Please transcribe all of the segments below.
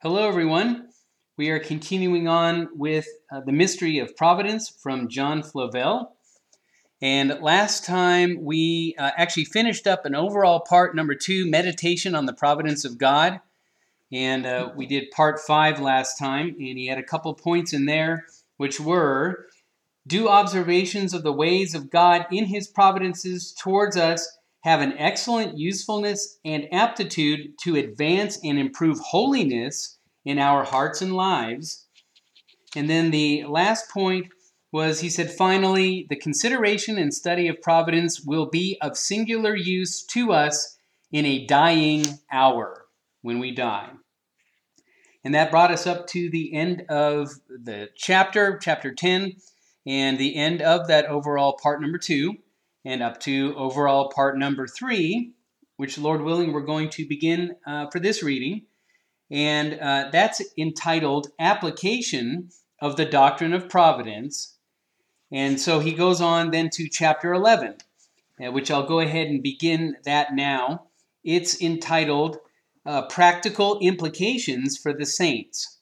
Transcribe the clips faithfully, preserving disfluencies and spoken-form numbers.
Hello, everyone. We are continuing on with uh, the mystery of providence from John Flavel. And last time we uh, actually finished up an overall part number two, meditation on the providence of God. And uh, we did part five last time, and he had a couple points in there, which were, do observations of the ways of God in his providences towards us have an excellent usefulness and aptitude to advance and improve holiness in our hearts and lives. And then the last point was, he said, finally, the consideration and study of providence will be of singular use to us in a dying hour, when we die. And that brought us up to the end of the chapter, chapter ten, and the end of that overall part number two, and up to overall part number three, which, Lord willing, we're going to begin uh, for this reading. And uh, that's entitled Application of the Doctrine of Providence. And so he goes on then to chapter eleven, uh, which I'll go ahead and begin that now. It's entitled uh, Practical Implications for the Saints.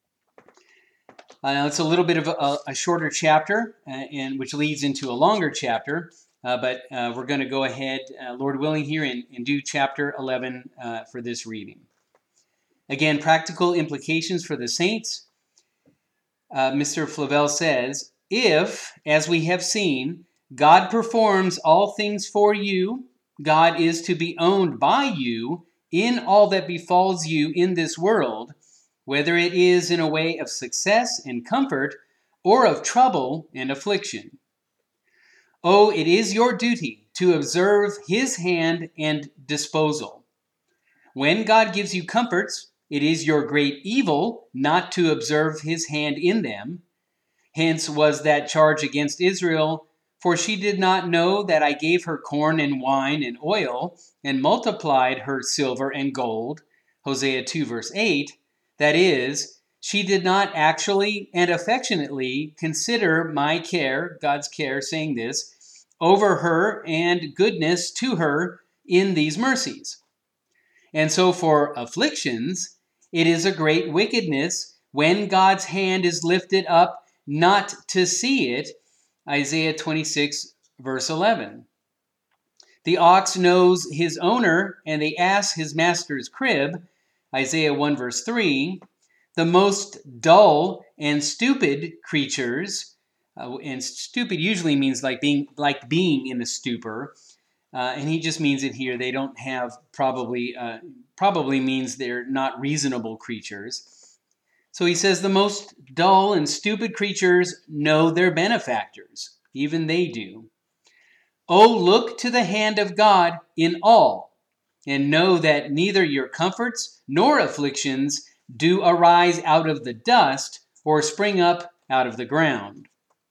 Uh, now it's a little bit of a, a shorter chapter, uh, and which leads into a longer chapter, uh, but uh, we're going to go ahead, uh, Lord willing, here and, and do chapter eleven uh, for this reading. Again, practical implications for the saints. Uh, Mister Flavel says, if, as we have seen, God performs all things for you, God is to be owned by you in all that befalls you in this world, whether it is in a way of success and comfort or of trouble and affliction. Oh, it is your duty to observe his hand and disposal. When God gives you comforts, it is your great evil not to observe his hand in them. Hence was that charge against Israel, for she did not know that I gave her corn and wine and oil, and multiplied her silver and gold. Hosea two verse eight. That is, she did not actually and affectionately consider my care, God's care, saying this, over her and goodness to her in these mercies. And so for afflictions, it is a great wickedness when God's hand is lifted up not to see it. Isaiah twenty-six, verse eleven. The ox knows his owner, and the ass his master's crib. Isaiah one, verse three. The most dull and stupid creatures, uh, and stupid usually means like being like being in a stupor. Uh, and he just means it here. They don't have probably, uh, probably means they're not reasonable creatures. So he says the most dull and stupid creatures know their benefactors. Even they do. Oh, look to the hand of God in all, and know that neither your comforts nor afflictions do arise out of the dust or spring up out of the ground.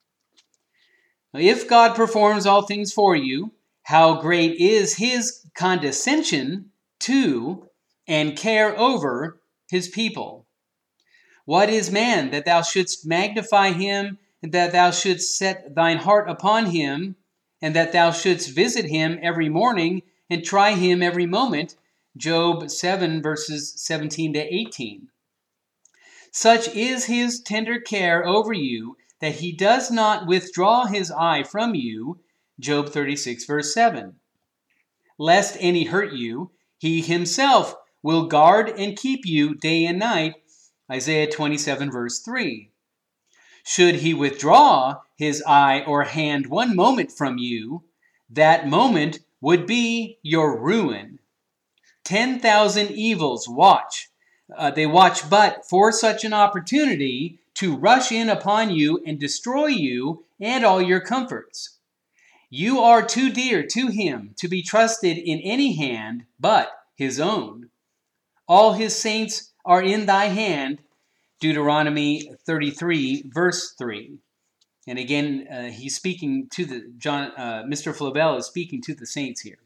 If God performs all things for you, how great is his condescension to and care over his people. What is man that thou shouldst magnify him, and that thou shouldst set thine heart upon him, and that thou shouldst visit him every morning and try him every moment? Job seven, verses seventeen to eighteen. Such is his tender care over you, that he does not withdraw his eye from you. Job thirty-six, verse seven. Lest any hurt you, he himself will guard and keep you day and night. Isaiah twenty-seven, verse three. Should he withdraw his eye or hand one moment from you, that moment would be your ruin. Ten thousand evils watch. Uh, they watch but for such an opportunity to rush in upon you and destroy you and all your comforts. You are too dear to him to be trusted in any hand but his own. All his saints are in thy hand. Deuteronomy thirty-three, verse three. And again, uh, he's speaking to the, John, uh, Mister Flavel is speaking to the saints here.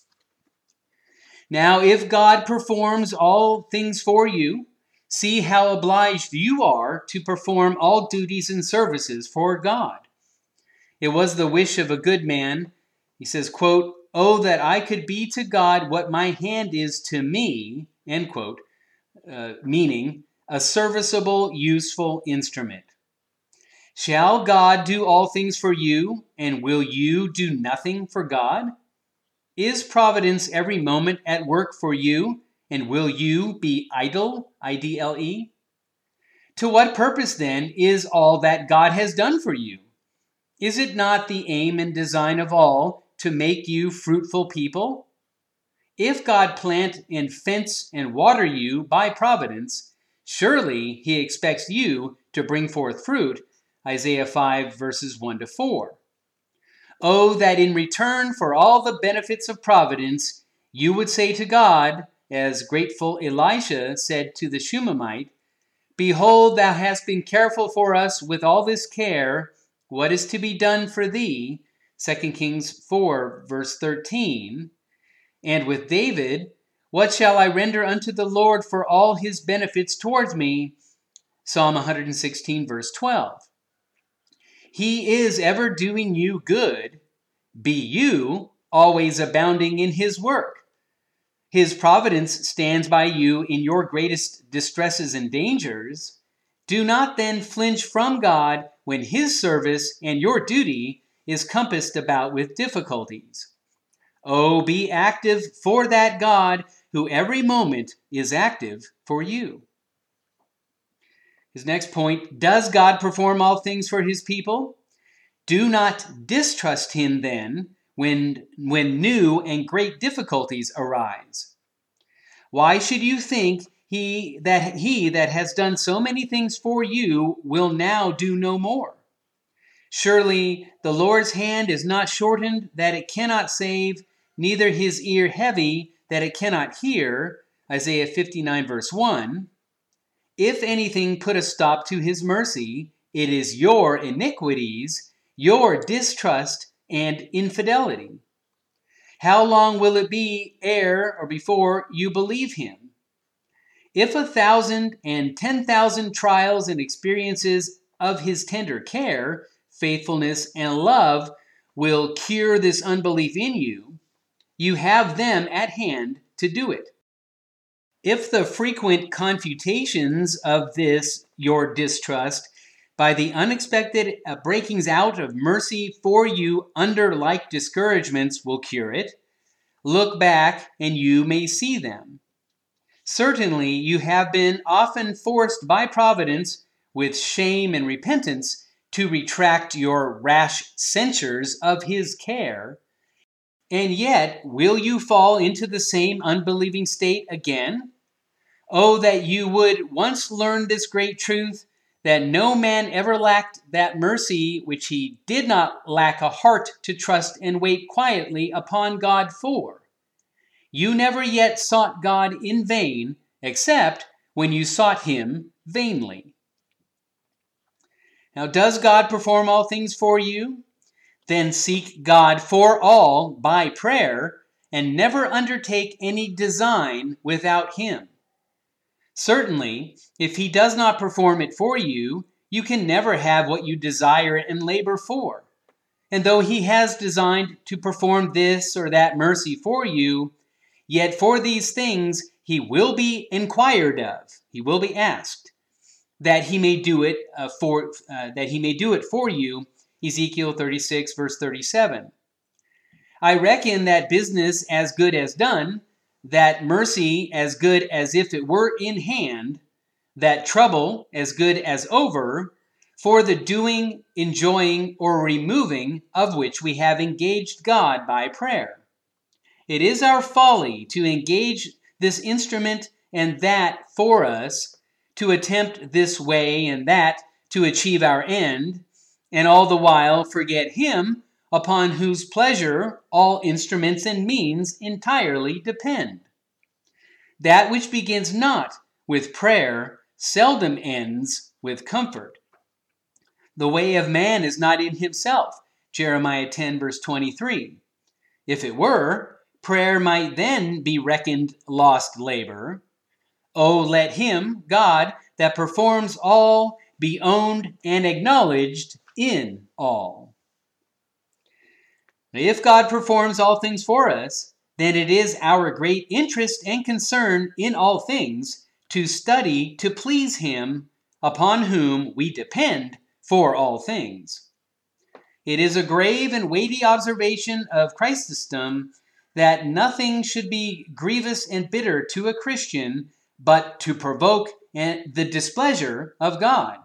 Now, if God performs all things for you, see how obliged you are to perform all duties and services for God. It was the wish of a good man. He says, quote, oh, that I could be to God what my hand is to me, end quote, uh, meaning a serviceable, useful instrument. Shall God do all things for you, and will you do nothing for God? Is providence every moment at work for you, and will you be idle, I D L E? To what purpose, then, is all that God has done for you? Is it not the aim and design of all to make you fruitful people? If God plant and fence and water you by providence, surely he expects you to bring forth fruit, Isaiah five, verses one to four. Oh, that in return for all the benefits of providence, you would say to God, as grateful Elisha said to the Shunammite, Behold, thou hast been careful for us with all this care. What is to be done for thee? Second Kings four, verse thirteen. And with David, what shall I render unto the Lord for all his benefits towards me? Psalm one sixteen, verse twelve. He is ever doing you good. Be you always abounding in his work. His providence stands by you in your greatest distresses and dangers. Do not then flinch from God when his service and your duty is compassed about with difficulties. Oh, be active for that God who every moment is active for you. His next point, does God perform all things for his people? Do not distrust him then when, when new and great difficulties arise. Why should you think he that he that has done so many things for you will now do no more? Surely the Lord's hand is not shortened that it cannot save, neither his ear heavy that it cannot hear, Isaiah fifty-nine, verse one. If anything put a stop to his mercy, it is your iniquities, your distrust, and infidelity. How long will it be ere or before you believe him? If a thousand and ten thousand trials and experiences of his tender care, faithfulness, and love will cure this unbelief in you, you have them at hand to do it. If the frequent confutations of this, your distrust, by the unexpected uh, breakings out of mercy for you under like discouragements will cure it, look back and you may see them. Certainly you have been often forced by providence with shame and repentance to retract your rash censures of his care, and yet will you fall into the same unbelieving state again? Oh, that you would once learn this great truth, that no man ever lacked that mercy which he did not lack a heart to trust and wait quietly upon God for. You never yet sought God in vain, except when you sought him vainly. Now, does God perform all things for you? Then seek God for all by prayer, and never undertake any design without him. Certainly, if he does not perform it for you, you can never have what you desire and labor for. And though he has designed to perform this or that mercy for you, yet for these things he will be inquired of, he will be asked, that he may do it uh, for uh, that he may do it for you. Ezekiel thirty-six, verse thirty-seven. I reckon that business as good as done, that mercy as good as if it were in hand, that trouble as good as over, for the doing, enjoying, or removing of which we have engaged God by prayer. It is our folly to engage this instrument and that for us, to attempt this way and that to achieve our end, and all the while forget him upon whose pleasure all instruments and means entirely depend. That which begins not with prayer seldom ends with comfort. The way of man is not in himself, Jeremiah ten, verse twenty-three. If it were, prayer might then be reckoned lost labor. Oh, let him, God, that performs all, be owned and acknowledged in all. If God performs all things for us, then it is our great interest and concern in all things to study to please him upon whom we depend for all things. It is a grave and weighty observation of Chrysostom that nothing should be grievous and bitter to a Christian but to provoke the displeasure of God.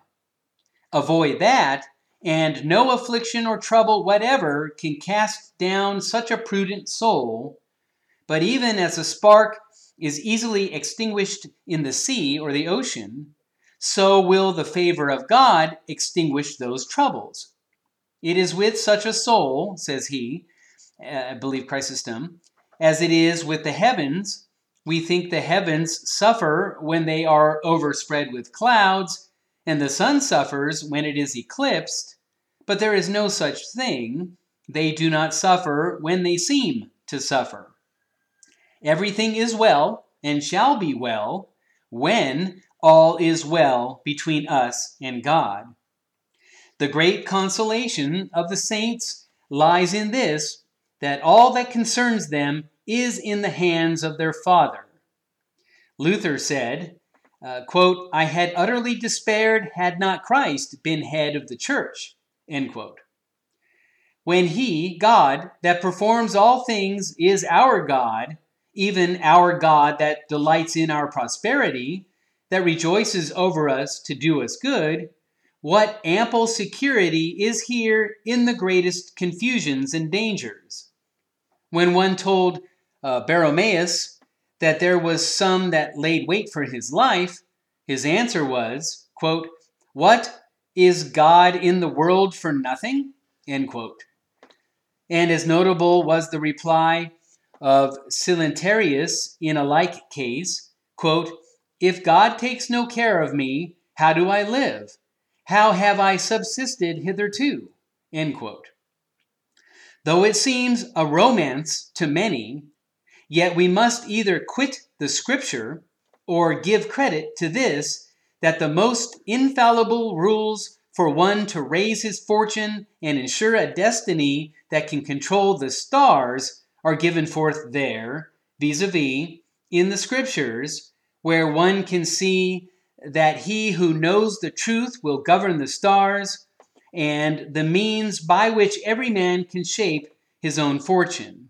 Avoid that, and no affliction or trouble whatever can cast down such a prudent soul. But even as a spark is easily extinguished in the sea or the ocean, so will the favor of God extinguish those troubles. It is with such a soul, says he, I believe Chrysostom, as it is with the heavens. We think the heavens suffer when they are overspread with clouds, and the sun suffers when it is eclipsed, but there is no such thing. They do not suffer when they seem to suffer. Everything is well and shall be well when all is well between us and God. The great consolation of the saints lies in this, that all that concerns them is in the hands of their Father. Luther said, uh, quote, I had utterly despaired had not Christ been head of the church, end quote. When he, God, that performs all things is our God, even our God that delights in our prosperity, that rejoices over us to do us good, what ample security is here in the greatest confusions and dangers. When one told uh, Bartimaeus that there was some that laid wait for his life, his answer was, quote, what, is God in the world for nothing? End quote. And as notable was the reply of Silentarius in a like case, quote, if God takes no care of me, how do I live? How have I subsisted hitherto? End quote. Though it seems a romance to many, yet we must either quit the scripture or give credit to this, that the most infallible rules for one to raise his fortune and ensure a destiny that can control the stars are given forth there, vis-a-vis, in the scriptures, where one can see that he who knows the truth will govern the stars, and the means by which every man can shape his own fortune.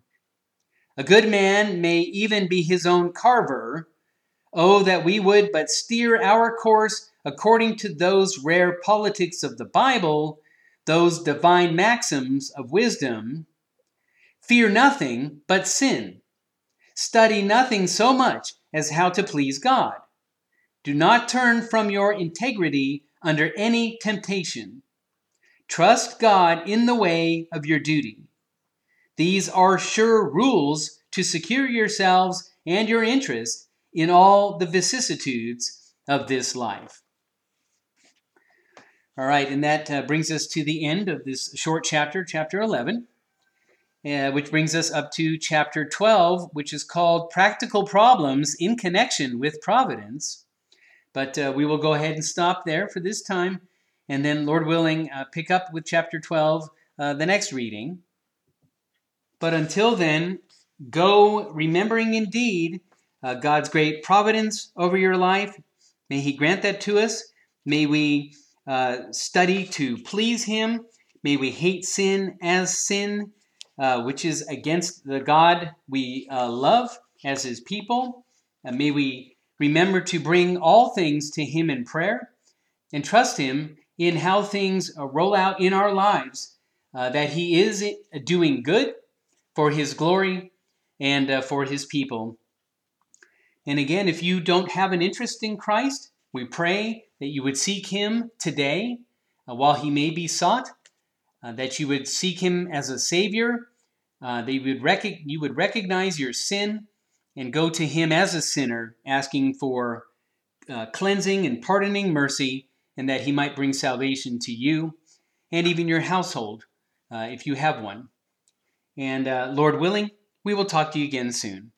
A good man may even be his own carver. Oh, that we would but steer our course according to those rare politics of the Bible, those divine maxims of wisdom. Fear nothing but sin. Study nothing so much as how to please God. Do not turn from your integrity under any temptation. Trust God in the way of your duty. These are sure rules to secure yourselves and your interest in all the vicissitudes of this life. All right, and that uh, brings us to the end of this short chapter, chapter eleven, uh, which brings us up to chapter twelve, which is called Practical Problems in Connection with Providence. But uh, we will go ahead and stop there for this time, and then, Lord willing, uh, pick up with chapter twelve, uh, the next reading. But until then, go remembering indeed uh, God's great providence over your life. May he grant that to us. May we uh, study to please him. May we hate sin as sin, uh, which is against the God we uh, love as his people. And may we remember to bring all things to him in prayer and trust him in how things uh, roll out in our lives, uh, that he is doing good for his glory and uh, for his people. And again, if you don't have an interest in Christ, we pray that you would seek him today uh, while he may be sought, uh, that you would seek him as a Savior, uh, that you would, rec- you would recognize your sin and go to him as a sinner, asking for uh, cleansing and pardoning mercy, and that he might bring salvation to you and even your household, uh, if you have one. And uh, Lord willing, we will talk to you again soon.